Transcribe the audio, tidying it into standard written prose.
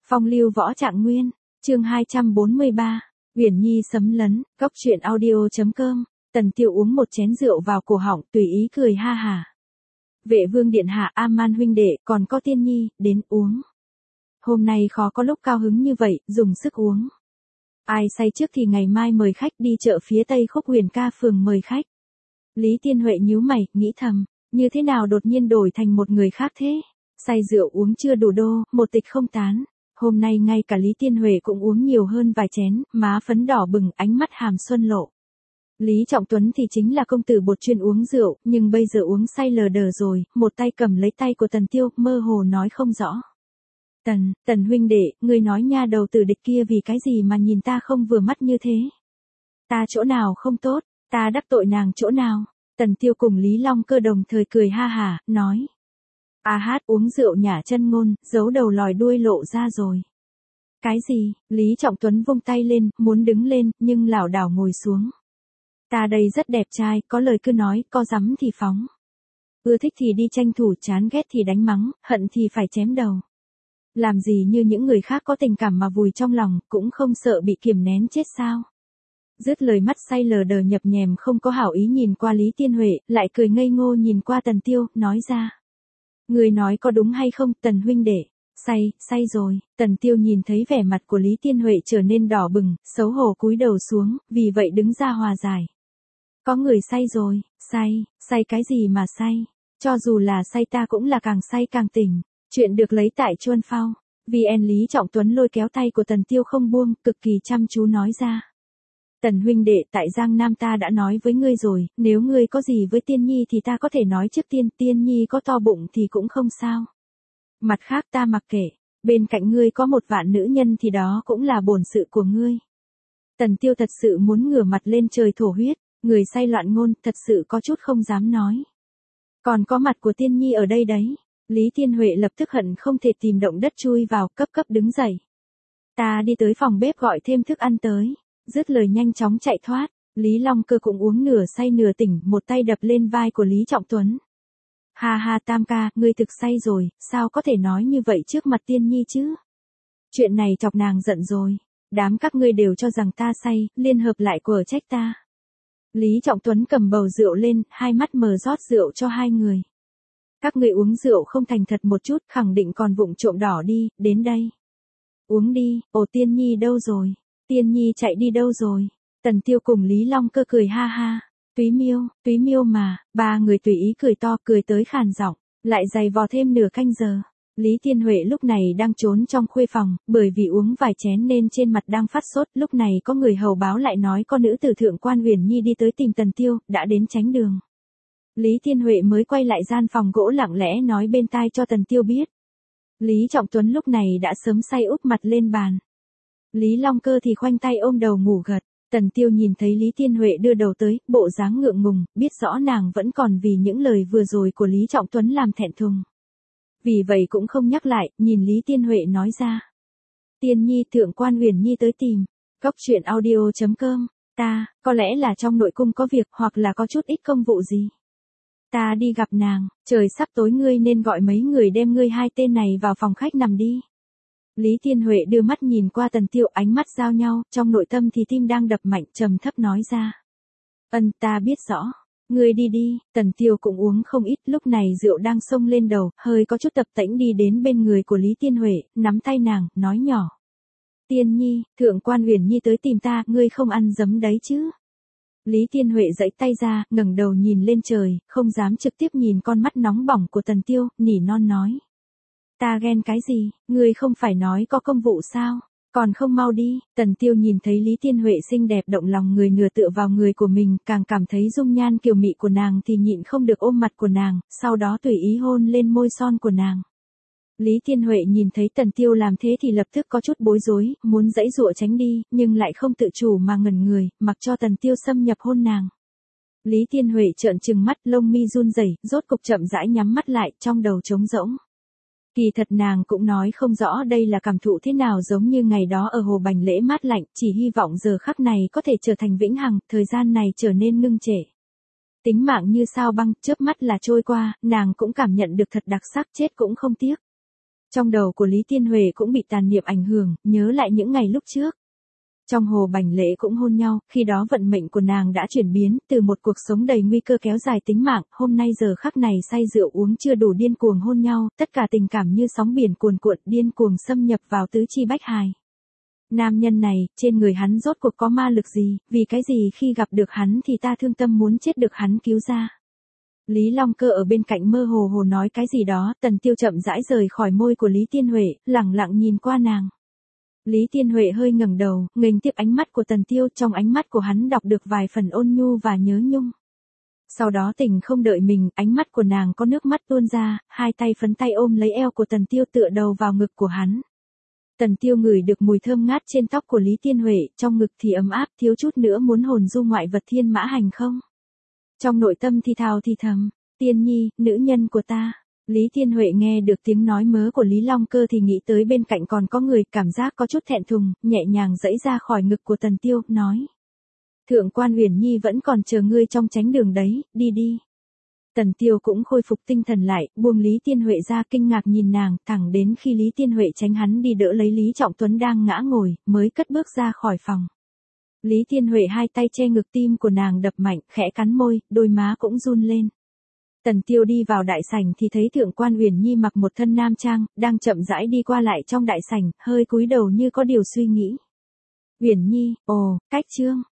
Phong lưu võ trạng nguyên, chương 243, Uyển Nhi sấm lấn, góc chuyện audio.com, Tần Tiêu uống một chén rượu vào cổ họng tùy ý cười ha hà. Vệ vương điện hạ, A-man huynh đệ, còn có Tiên Nhi, đến uống. Hôm nay khó có lúc cao hứng như vậy, dùng sức uống. Ai say trước thì ngày mai mời khách đi chợ phía Tây Khúc Huyền Ca phường mời khách. Lý Tiên Huệ nhíu mày, nghĩ thầm, như thế nào đột nhiên đổi thành một người khác thế? Say rượu uống chưa đủ đô, một tịch không tán. Hôm nay ngay cả Lý Tiên Huệ cũng uống nhiều hơn vài chén, má phấn đỏ bừng, ánh mắt hàm xuân lộ. Lý Trọng Tuấn thì chính là công tử bột chuyên uống rượu, nhưng bây giờ uống say lờ đờ rồi, một tay cầm lấy tay của Tần Tiêu, mơ hồ nói không rõ. Tần huynh đệ, ngươi nói nha đầu tử địch kia vì cái gì mà nhìn ta không vừa mắt như thế? Ta chỗ nào không tốt, ta đắc tội nàng chỗ nào? Tần Tiêu cùng Lý Long Cơ đồng thời cười ha hả, nói. A hát uống rượu nhả chân ngôn, giấu đầu lòi đuôi lộ ra rồi. Cái gì? Lý Trọng Tuấn vung tay lên, muốn đứng lên, nhưng lảo đảo ngồi xuống. Ta đây rất đẹp trai, có lời cứ nói, có dám thì phóng. Ưa thích thì đi tranh thủ, chán ghét thì đánh mắng, hận thì phải chém đầu. Làm gì như những người khác có tình cảm mà vùi trong lòng, cũng không sợ bị kiềm nén chết sao? Dứt lời mắt say lờ đờ nhập nhèm không có hảo ý nhìn qua Lý Tiên Huệ, lại cười ngây ngô nhìn qua Tần Tiêu, nói ra. Người nói có đúng hay không, Tần huynh đệ? Say rồi. Tần Tiêu nhìn thấy vẻ mặt của Lý Tiên Huệ trở nên đỏ bừng, xấu hổ cúi đầu xuống, vì vậy đứng ra hòa giải. Có người say rồi, say cái gì mà say? Cho dù là say ta cũng là càng say càng tỉnh. Chuyện được lấy tại Chuân Phao. VN Lý Trọng Tuấn lôi kéo tay của Tần Tiêu không buông, cực kỳ chăm chú nói ra. Tần huynh đệ, tại Giang Nam ta đã nói với ngươi rồi, nếu ngươi có gì với Tiên Nhi thì ta có thể nói trước tiên, Tiên Nhi có to bụng thì cũng không sao. Mặt khác ta mặc kệ, bên cạnh ngươi có 1.000.000 nữ nhân thì đó cũng là bổn sự của ngươi. Tần Tiêu thật sự muốn ngửa mặt lên trời thổ huyết, người say loạn ngôn, thật sự có chút không dám nói. Còn có mặt của Tiên Nhi ở đây đấy. Lý Tiên Huệ lập tức hận không thể tìm động đất chui vào, cấp đứng dậy. Ta đi tới phòng bếp gọi thêm thức ăn tới. Dứt lời nhanh chóng chạy thoát, Lý Long Cơ cũng uống nửa say nửa tỉnh, một tay đập lên vai của Lý Trọng Tuấn. Ha ha Tam ca, ngươi thực say rồi, sao có thể nói như vậy trước mặt Tiên Nhi chứ? Chuyện này chọc nàng giận rồi, đám các ngươi đều cho rằng ta say, liên hợp lại quở trách ta. Lý Trọng Tuấn cầm bầu rượu lên, hai mắt mờ rót rượu cho hai người. Các ngươi uống rượu không thành thật một chút, khẳng định còn vụng trộm đỏ đi, đến đây. Uống đi, ồ Tiên Nhi đâu rồi? Tiên Nhi chạy đi đâu rồi? Tần Tiêu cùng Lý Long Cơ cười ha ha. Túy miêu mà, ba người tùy ý cười to, cười tới khàn giọng, lại giày vò thêm nửa canh giờ. Lý Tiên Huệ lúc này đang trốn trong khuê phòng, bởi vì uống vài chén nên trên mặt đang phát sốt, lúc này có người hầu báo lại nói có nữ tử thượng quan Uyển Nhi đi tới tìm Tần Tiêu, đã đến tránh đường. Lý Tiên Huệ mới quay lại gian phòng gỗ lặng lẽ nói bên tai cho Tần Tiêu biết. Lý Trọng Tuấn lúc này đã sớm say úp mặt lên bàn. Lý Long Cơ thì khoanh tay ôm đầu ngủ gật. Tần Tiêu nhìn thấy Lý Tiên Huệ đưa đầu tới, bộ dáng ngượng ngùng, biết rõ nàng vẫn còn vì những lời vừa rồi của Lý Trọng Tuấn làm thẹn thùng. Vì vậy cũng không nhắc lại, nhìn Lý Tiên Huệ nói ra. Tiên Nhi thượng quan Uyển Nhi tới tìm. Góc chuyện audio.com, ta, có lẽ là trong nội cung có việc hoặc là có chút ít công vụ gì. Ta đi gặp nàng, trời sắp tối ngươi nên gọi mấy người đem ngươi hai tên này vào phòng khách nằm đi. Lý Tiên Huệ đưa mắt nhìn qua Tần Tiêu, ánh mắt giao nhau, trong nội tâm thì tim đang đập mạnh, trầm thấp nói ra. Ta biết rõ. Ngươi đi đi. Tần Tiêu cũng uống không ít, lúc này rượu đang xông lên đầu, hơi có chút tập tễnh đi đến bên người của Lý Tiên Huệ, nắm tay nàng, nói nhỏ. Tiên Nhi, thượng quan Uyển Nhi tới tìm ta, ngươi không ăn dấm đấy chứ? Lý Tiên Huệ giãy tay ra, ngẩng đầu nhìn lên trời, không dám trực tiếp nhìn con mắt nóng bỏng của Tần Tiêu, nỉ non nói. Ta ghen cái gì, ngươi không phải nói có công vụ sao, còn không mau đi. Tần Tiêu nhìn thấy Lý Tiên Huệ xinh đẹp động lòng người nửa tựa vào người của mình, càng cảm thấy dung nhan kiều mị của nàng thì nhịn không được ôm mặt của nàng, sau đó tùy ý hôn lên môi son của nàng. Lý Tiên Huệ nhìn thấy Tần Tiêu làm thế thì lập tức có chút bối rối, muốn giãy giụa tránh đi, nhưng lại không tự chủ mà ngẩn người, mặc cho Tần Tiêu xâm nhập hôn nàng. Lý Tiên Huệ trợn trừng mắt, lông mi run rẩy, rốt cục chậm rãi nhắm mắt lại, trong đầu trống rỗng. Kỳ thật nàng cũng nói không rõ đây là cảm thụ thế nào, giống như ngày đó ở hồ Bành Lễ mát lạnh, chỉ hy vọng giờ khắc này có thể trở thành vĩnh hằng, thời gian này trở nên ngưng trệ. Tính mạng như sao băng, chớp mắt là trôi qua, nàng cũng cảm nhận được thật đặc sắc, chết cũng không tiếc. Trong đầu của Lý Tiên Huệ cũng bị tàn niệm ảnh hưởng, nhớ lại những ngày lúc trước. Trong Hồ Bành Lễ cũng hôn nhau, khi đó vận mệnh của nàng đã chuyển biến, từ một cuộc sống đầy nguy cơ kéo dài tính mạng, hôm nay giờ khắc này say rượu uống chưa đủ điên cuồng hôn nhau, tất cả tình cảm như sóng biển cuồn cuộn điên cuồng xâm nhập vào tứ chi bách hài. Nam nhân này, trên người hắn rốt cuộc có ma lực gì, vì cái gì khi gặp được hắn thì ta thương tâm muốn chết được hắn cứu ra. Lý Long Cơ ở bên cạnh mơ hồ hồ nói cái gì đó, Tần Tiêu chậm rãi rời khỏi môi của Lý Tiên Huệ, lẳng lặng nhìn qua nàng. Lý Tiên Huệ hơi ngẩng đầu, nghênh tiếp ánh mắt của Tần Tiêu, trong ánh mắt của hắn đọc được vài phần ôn nhu và nhớ nhung. Sau đó tình không đợi mình, ánh mắt của nàng có nước mắt tuôn ra, hai tay phấn tay ôm lấy eo của Tần Tiêu tựa đầu vào ngực của hắn. Tần Tiêu ngửi được mùi thơm ngát trên tóc của Lý Tiên Huệ, trong ngực thì ấm áp, thiếu chút nữa muốn hồn du ngoại vật thiên mã hành không. Trong nội tâm thì thào thì thầm, Tiên Nhi, nữ nhân của ta. Lý Tiên Huệ nghe được tiếng nói mớ của Lý Long Cơ thì nghĩ tới bên cạnh còn có người, cảm giác có chút thẹn thùng, nhẹ nhàng giãy ra khỏi ngực của Tần Tiêu, nói. Thượng quan Uyển Nhi vẫn còn chờ ngươi trong tránh đường đấy, đi đi. Tần Tiêu cũng khôi phục tinh thần lại, buông Lý Tiên Huệ ra kinh ngạc nhìn nàng, thẳng đến khi Lý Tiên Huệ tránh hắn đi đỡ lấy Lý Trọng Tuấn đang ngã ngồi, mới cất bước ra khỏi phòng. Lý Tiên Huệ hai tay che ngực, tim của nàng đập mạnh, khẽ cắn môi, đôi má cũng run lên. Tần Tiêu đi vào đại sảnh thì thấy Thượng quan Uyển Nhi mặc một thân nam trang, đang chậm rãi đi qua lại trong đại sảnh, hơi cúi đầu như có điều suy nghĩ. Uyển Nhi, ồ, cách trương.